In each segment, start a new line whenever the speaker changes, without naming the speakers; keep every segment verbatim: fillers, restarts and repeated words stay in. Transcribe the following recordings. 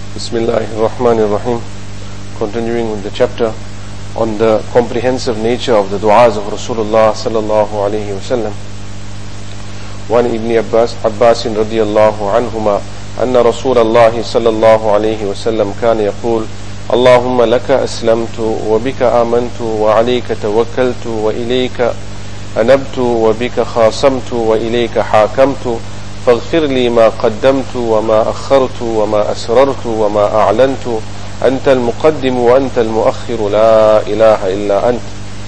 Bismillahirrahmanirrahim. Continuing with the chapter on the comprehensive nature of the du'as of Rasulullah sallallahu alayhi wa sallam. وعن ابن عباس عباس رضي الله عنهما أن رسول الله صلى الله عليه وسلم كان يقول اللهم لك أسلمت وبك آمنت وعليك توكلت وإليك أنبت وبك خاصمت وإليك حاكمت فاغفر لي ما قدمت وما أخرت وما أسررت وما أعلنت أنت المقدم وأنت المؤخر لا إله إلا أنت.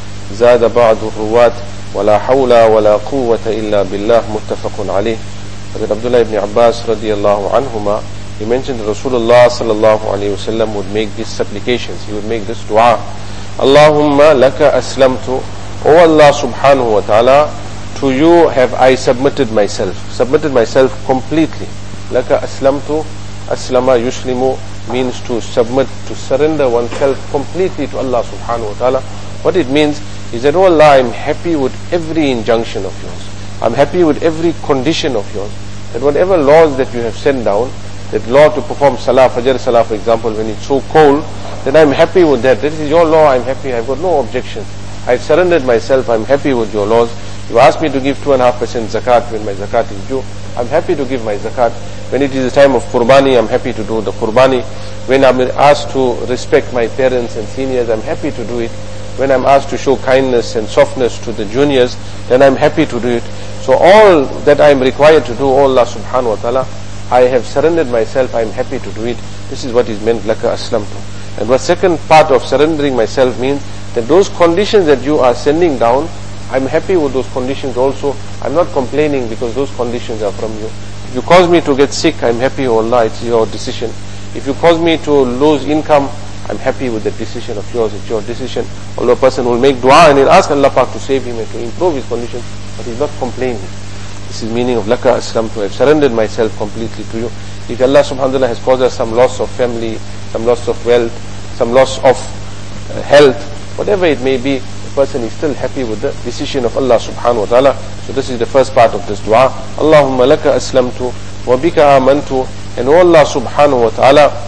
زاد بعض الرواة ولا حول ولا قوة إلا بالله متفق عليه. Hazrat Abdullah ibn Abbas radiallahu anhuma, he mentioned that Rasulullah sallallahu alayhi wasallam would make these supplications, he would make this dua. Allahumma laka aslamtu, O Allah subhanahu wa ta'ala, to you have I submitted myself, submitted myself completely. Laka aslamtu, aslama yuslimu means to submit, to surrender oneself completely to Allah subhanahu wa ta'ala. What it means is that, oh Allah, I'm happy with every injunction of yours. I'm happy with every condition of yours. That whatever laws that you have sent down, that law to perform salah, fajr salah for example, when it's so cold, then I'm happy with that. This is your law, I'm happy, I've got no objections. I've surrendered myself, I'm happy with your laws. You asked me to give two and a half percent zakat when my zakat is due. I'm happy to give my zakat. When it is the time of qurbani, I'm happy to do the qurbani. When I'm asked to respect my parents and seniors, I'm happy to do it. When I'm asked to show kindness and softness to the juniors, then I'm happy to do it. So all that I'm required to do, oh Allah subhanahu wa ta'ala, I have surrendered myself, I'm happy to do it. This is what is meant, laka aslamtu. And the second part of surrendering myself means that those conditions that you are sending down, I'm happy with those conditions also. I'm not complaining because those conditions are from you. If you cause me to get sick, I'm happy, oh Allah, it's your decision. If you cause me to lose income, I'm happy with the decision of yours, it's your decision. Although a person will make dua and he'll ask Allah Pak to save him and to improve his condition, but he's not complaining. This is meaning of laka aslamtu, I've surrendered myself completely to you. If Allah subhanahu wa ta'ala has caused us some loss of family, some loss of wealth, some loss of uh, health, whatever it may be, the person is still happy with the decision of Allah subhanahu wa ta'ala. So this is the first part of this dua. Allahumma laka aslamtu wa bika amantu, and O Allah subhanahu wa ta'ala,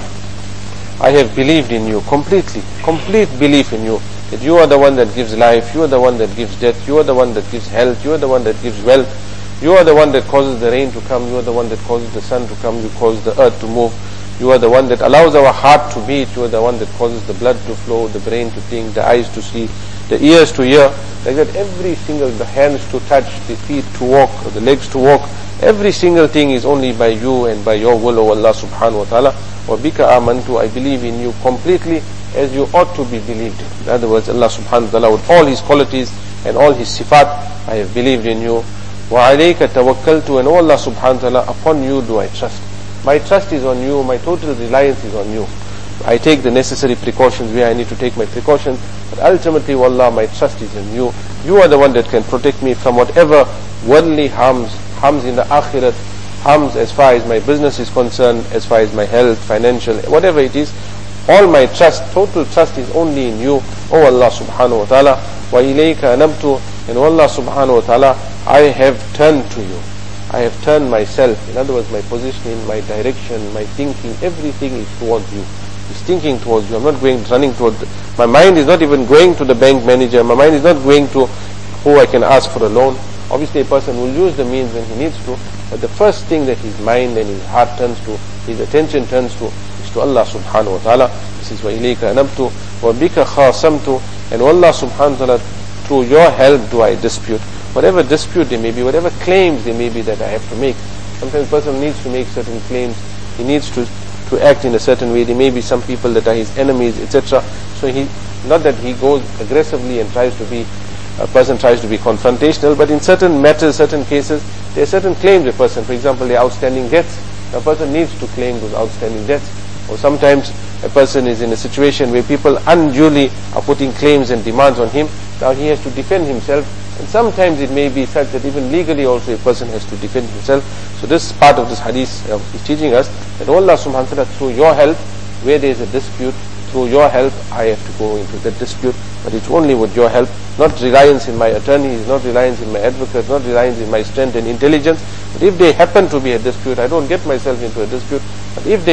I have believed in you completely, complete belief in you, that you are the one that gives life, you are the one that gives death, you are the one that gives health, you are the one that gives wealth, you are the one that causes the rain to come, you are the one that causes the sun to come, you cause the earth to move, you are the one that allows our heart to beat, you are the one that causes the blood to flow, the brain to think, the eyes to see, the ears to hear, like that every single, the hands to touch, the feet to walk, the legs to walk, every single thing is only by you and by your will, O Allah subhanahu wa ta'ala. وَبِكَ آمَنْتُ, I believe in you completely as you ought to be believed in. In other words, Allah subhanahu wa ta'ala with all His qualities and all His sifat, I have believed in you. وَعَلَيْكَ تَوَكَّلْتُ, and O Allah subhanahu wa ta'ala, upon you do I trust. My trust is on you, my total reliance is on you. I take the necessary precautions where I need to take my precautions, but ultimately, wallah, my trust is in you. You are the one that can protect me from whatever worldly harms, harms in the akhirat, harms as far as my business is concerned, as far as my health, financial, whatever it is. All my trust, total trust is only in you, O Allah subhanahu wa ta'ala. Wa ilayka anabtu, and O Allah subhanahu wa ta'ala, I have turned to you. I have turned myself. In other words, my positioning, my direction, my thinking, everything is towards you. It's thinking towards you. I'm not going, running towards, the, my mind is not even going to the bank manager. My mind is not going to who I can ask for a loan. Obviously a person will use the means when he needs to, but the first thing that his mind and his heart turns to, his attention turns to, is to Allah subhanahu wa ta'ala. This is وَإِلَيْكَ أَنَبْتُ وَبِكَ خَاصَمْتُ, and Allah subhanahu wa ta'ala, through your help do I dispute. Whatever dispute there may be, whatever claims there may be that I have to make. Sometimes a person needs to make certain claims, he needs to, to act in a certain way. There may be some people that are his enemies, et cetera. So he, not that he goes aggressively and tries to be, a person tries to be confrontational, but in certain matters, certain cases, there are certain claims a person, for example, the outstanding debts. A person needs to claim those outstanding debts. Or sometimes a person is in a situation where people unduly are putting claims and demands on him. Now he has to defend himself, and sometimes it may be such that even legally also a person has to defend himself. So this part of this hadith uh, is teaching us that Allah subhanahu wa ta'ala, through your help, where there is a dispute, through your help I have to go into that dispute, but it's only with your help, not reliance in my attorneys, not reliance in my advocates, not reliance in my strength and intelligence. But if they happen to be a dispute, I don't get myself into a dispute, but if there is,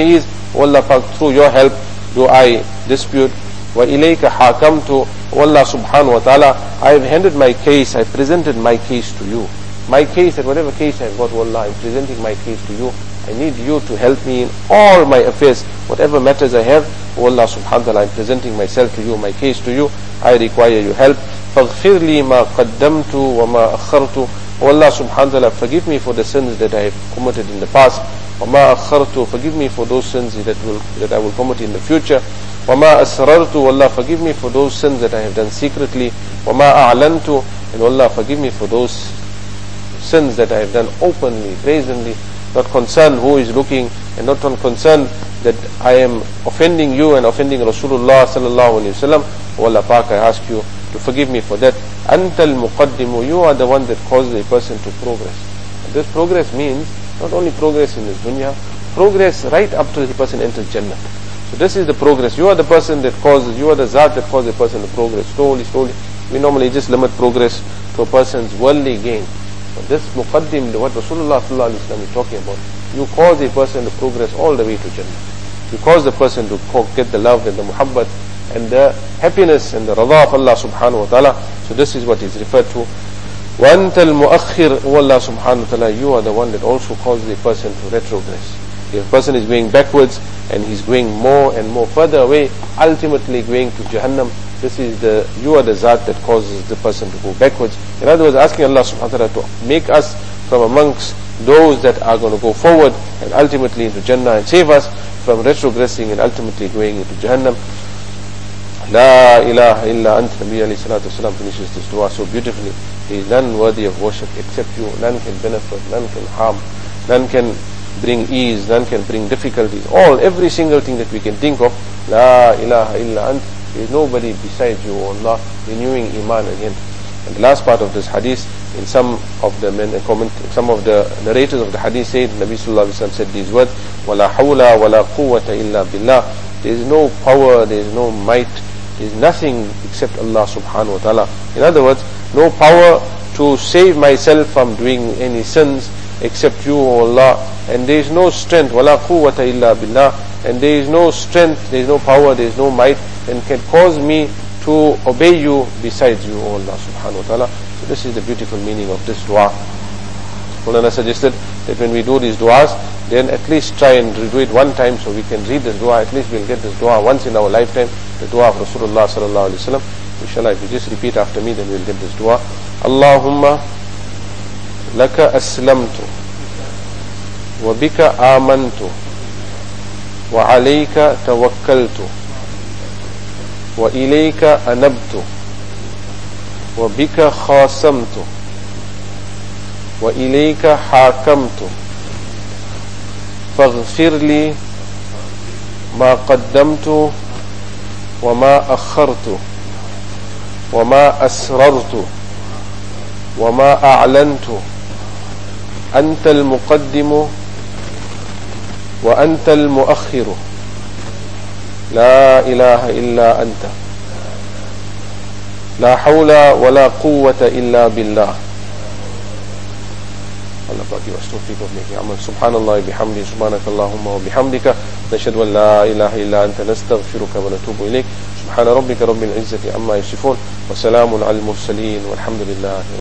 O Allah Pak, through your help do I dispute. Wa ilayka hakamtu, O Allah subhanahu wa ta'ala, I have handed my case, I presented my case to you. My case, and whatever case I have got, O Allah, I am presenting my case to you. I need you to help me in all my affairs, whatever matters I have. O Allah subhanahu wa ta'ala, I am presenting myself to you, my case to you. I require your help. فَاغْفِرْ لِي مَا قَدَّمْتُ وَمَا أَخَّرْتُ. O Allah subhanahu wa ta'ala, forgive me for the sins that I have committed in the past. وَمَا أَخَّرْتُ. Forgive me for those sins that will that I will commit in the future. وَمَا أَسْرَرْتُ. O Allah, forgive me for those sins that I have done secretly. وَمَا أَعْلَنْتُ. And O Allah, forgive me for those sins that I have done openly, brazenly, not concerned who is looking, and not concerned that I am offending you and offending Rasulullah sallallahu alaihi wasallam. O Allah Pak, I ask you to forgive me for that. Antal muqaddimu, you are the one that causes a person to progress. And this progress means not only progress in this dunya, progress right up to the person enters Jannah. So this is the progress. You are the person that causes, you are the zat that causes a person to progress slowly, slowly. We normally just limit progress to a person's worldly gain. But this muqaddim, what Rasulullah sallallahu alaihi wasallam is talking about, you cause a person to progress all the way to Jannah. You cause the person to get the love and the muhabbat and the happiness and the radha of Allah subhanahu wa ta'ala. So this is what is referred to. وَأَنْتَ الْمُؤَخِّرُ. O Allah subhanahu wa ta'ala, you are the one that also causes a person to retrogress. If a person is going backwards and he's going more and more further away, ultimately going to Jahannam, this is the, you are the zat that causes the person to go backwards. In other words, asking Allah subhanahu wa ta'ala to make us from amongst those that are going to go forward and ultimately into Jannah, and save us from retrogressing and ultimately going into Jahannam. La ilaha illa ant. Nabi alayhi salatu wasalam finishes this dua so beautifully. There is none worthy of worship except you. None can benefit, none can harm, none can bring ease, none can bring difficulties. All, every single thing that we can think of. La ilaha illa ant. There is nobody besides you, O Allah. Renewing iman again. And the last part of this hadith, in some of the men comment, some of the narrators of the hadith said, Nabi sallallahu alaihi wasallam said these words: "Wala hawla wala quwwata illa billah." There is no power, there is no might, there is nothing except Allah subhanahu wa ta'ala. In other words, no power to save myself from doing any sins except you, O Allah. And there is no strength, wala quwwata illa billah. And there is no strength, there is no power, there is no might, and can cause me to obey you besides you, O Allah subhanahu wa ta'ala. So this is the beautiful meaning of this dua. Maulana suggested that when we do these duas, then at least try and do it one time so we can read this dua. At least we'll get this dua once in our lifetime, the dua of Rasulullah sallallahu alaihi wasallam. Inshallah, if you just repeat after me, then we'll get this dua. Allahumma laka aslamtu wa bika amantu wa alayka tawakkaltu wa ilayka anabtu wa bika khasamtu wa ilayka hakamtu faghfir li ma qaddamtu wa ma akhartu wa ma asrartu wa ma a'lantu anta al-muqaddimu wa anta al-muakhiru la ilaha illa anta la hawla wa la quwwata illa billah. Allah Pak give us tawfiq of making amal. Subhanallah bihamdi, subhanakallahumma wa bihamdika, nashhadu an la ilaha illa anta, nastaghfiruka wa natubu ilayk. Subhana rabbika rabbil izzati amma yasifun, wa salamun al mursaleen, walhamdulillah.